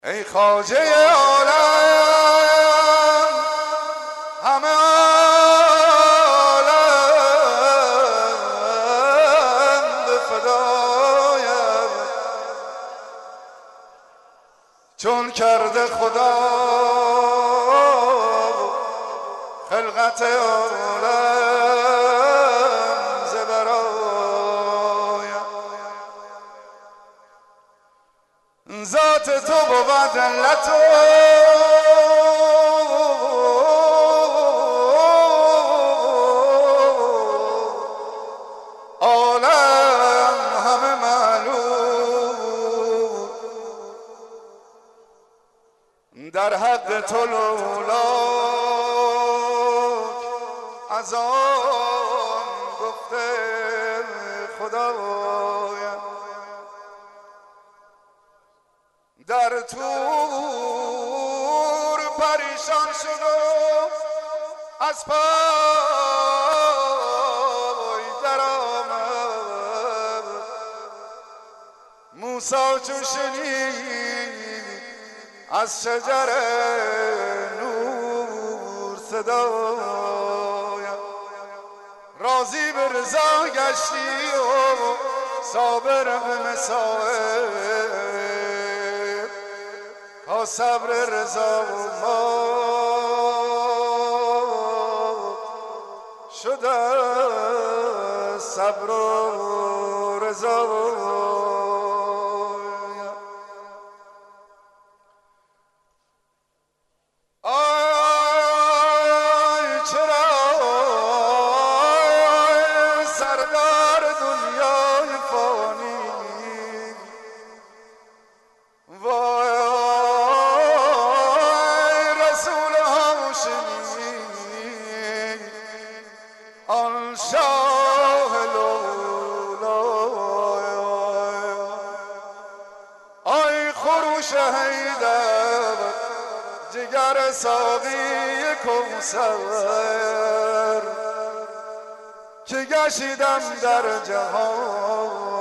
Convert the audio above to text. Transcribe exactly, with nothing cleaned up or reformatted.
ای خواجه عالم همه عالم به فدایم، چون کرده خدا خلقت عالم ز برایم. ذات تو بود علت و عالم همه معلوم، در حق تو لولاک از آن گفته خدایم. در طور پریشان شد و از پای در آمد، موسی چون شنید از شجر نور صدایم، راضی به رضا گشتی و صابر به مصائب، تا صبر رضا و ما شده صبر و رضا. آی چرا سردار دنیای فانی، وای رسول هاشمی آن شاه لولای، آی خروش حیدر جگر ساقی کوثر، که گشیدم در جهان